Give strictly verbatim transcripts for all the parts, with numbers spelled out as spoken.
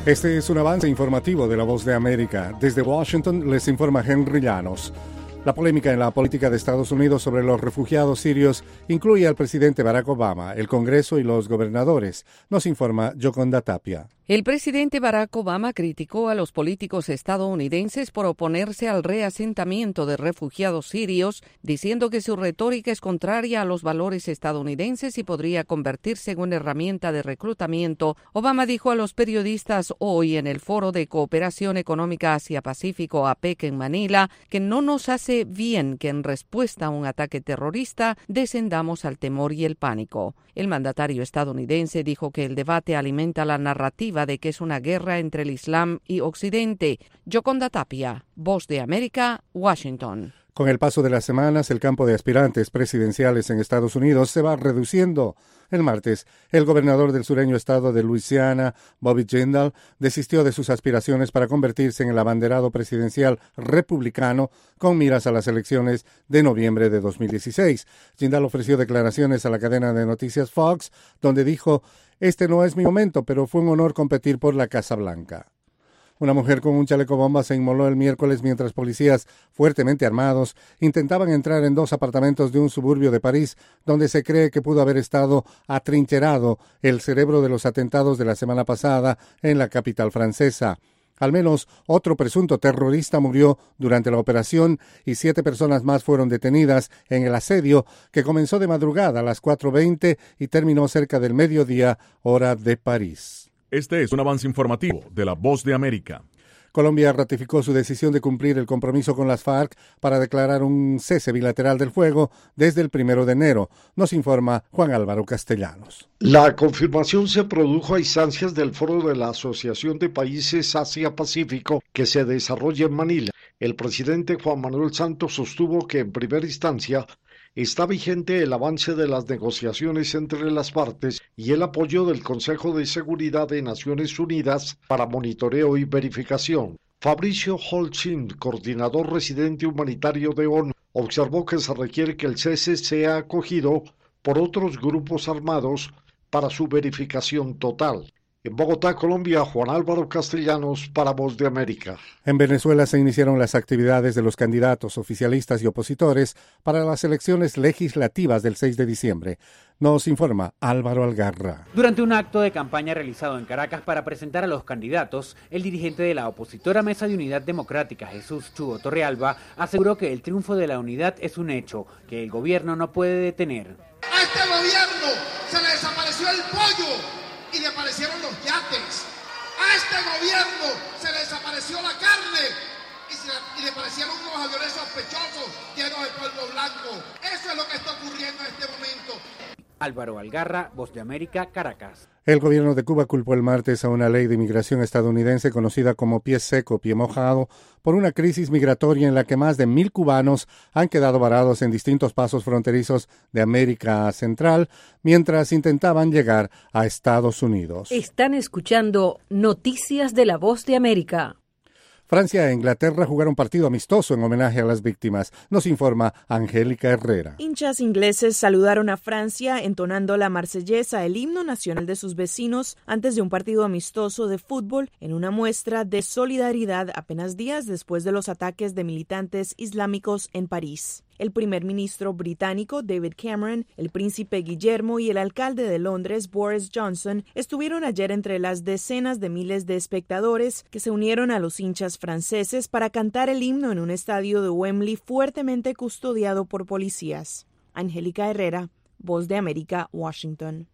Este es un avance informativo de La Voz de América. Desde Washington les informa Henry Llanos. La polémica en la política de Estados Unidos sobre los refugiados sirios incluye al presidente Barack Obama, el Congreso y los gobernadores. Nos informa Yoconda Tapia. El presidente Barack Obama criticó a los políticos estadounidenses por oponerse al reasentamiento de refugiados sirios, diciendo que su retórica es contraria a los valores estadounidenses y podría convertirse en una herramienta de reclutamiento. Obama dijo a los periodistas hoy en el Foro de Cooperación Económica Asia-Pacífico A P E C en Manila que no nos hace bien que en respuesta a un ataque terrorista descendamos al temor y el pánico. El mandatario estadounidense dijo que el debate alimenta la narrativa de que es una guerra entre el Islam y Occidente. Yoconda Tapia, Voz de América, Washington. Con el paso de las semanas, el campo de aspirantes presidenciales en Estados Unidos se va reduciendo. El martes, el gobernador del sureño estado de Luisiana, Bobby Jindal, desistió de sus aspiraciones para convertirse en el abanderado presidencial republicano con miras a las elecciones de noviembre de dos mil dieciséis. Jindal ofreció declaraciones a la cadena de noticias Fox, donde dijo: «Este no es mi momento, pero fue un honor competir por la Casa Blanca». Una mujer con un chaleco bomba se inmoló el miércoles mientras policías fuertemente armados intentaban entrar en dos apartamentos de un suburbio de París, donde se cree que pudo haber estado atrincherado el cerebro de los atentados de la semana pasada en la capital francesa. Al menos otro presunto terrorista murió durante la operación y siete personas más fueron detenidas en el asedio que comenzó de madrugada a las cuatro veinte y terminó cerca del mediodía, hora de París. Este es un avance informativo de La Voz de América. Colombia ratificó su decisión de cumplir el compromiso con las FARC para declarar un cese bilateral del fuego desde el primero de enero. Nos informa Juan Álvaro Castellanos. La confirmación se produjo a instancias del Foro de la Asociación de Países Asia-Pacífico que se desarrolla en Manila. El presidente Juan Manuel Santos sostuvo que en primera instancia está vigente el avance de las negociaciones entre las partes y el apoyo del Consejo de Seguridad de Naciones Unidas para monitoreo y verificación. Fabricio Holcim, coordinador residente humanitario de ONU, observó que se requiere que el cese sea acogido por otros grupos armados para su verificación total. En Bogotá, Colombia, Juan Álvaro Castellanos para Voz de América. En Venezuela se iniciaron las actividades de los candidatos oficialistas y opositores para las elecciones legislativas del seis de diciembre. Nos informa Álvaro Algarra. Durante un acto de campaña realizado en Caracas para presentar a los candidatos, el dirigente de la opositora Mesa de Unidad Democrática, Jesús Chugo Torrealba, aseguró que el triunfo de la unidad es un hecho que el gobierno no puede detener. A este gobierno se le desapareció el pollo y le aparecieron los yates. A este gobierno se le desapareció la carne y, se le, y le aparecieron unos aviones sospechosos llenos de polvo blanco. Eso es lo que está ocurriendo en este momento. Álvaro Algarra, Voz de América, Caracas. El gobierno de Cuba culpó el martes a una ley de inmigración estadounidense conocida como pie seco, pie mojado, por una crisis migratoria en la que más de mil cubanos han quedado varados en distintos pasos fronterizos de América Central mientras intentaban llegar a Estados Unidos. Están escuchando Noticias de la Voz de América. Francia e Inglaterra jugaron partido amistoso en homenaje a las víctimas. Nos informa Angélica Herrera. Hinchas ingleses saludaron a Francia entonando la marsellesa, el himno nacional de sus vecinos, antes de un partido amistoso de fútbol en una muestra de solidaridad apenas días después de los ataques de militantes islámicos en París. El primer ministro británico David Cameron, el príncipe Guillermo y el alcalde de Londres Boris Johnson estuvieron ayer entre las decenas de miles de espectadores que se unieron a los hinchas franceses para cantar el himno en un estadio de Wembley fuertemente custodiado por policías. Angélica Herrera, Voz de América, Washington.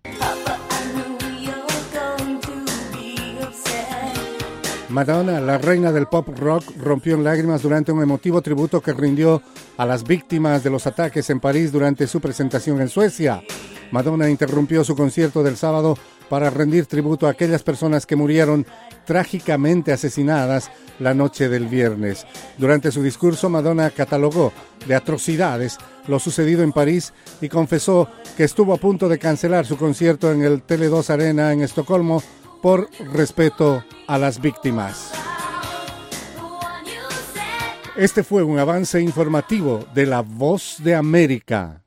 Madonna, la reina del pop rock, rompió en lágrimas durante un emotivo tributo que rindió a las víctimas de los ataques en París durante su presentación en Suecia. Madonna interrumpió su concierto del sábado para rendir tributo a aquellas personas que murieron trágicamente asesinadas la noche del viernes. Durante su discurso, Madonna catalogó de atrocidades lo sucedido en París y confesó que estuvo a punto de cancelar su concierto en el Tele dos Arena en Estocolmo por respeto a las víctimas. Este fue un avance informativo de La Voz de América.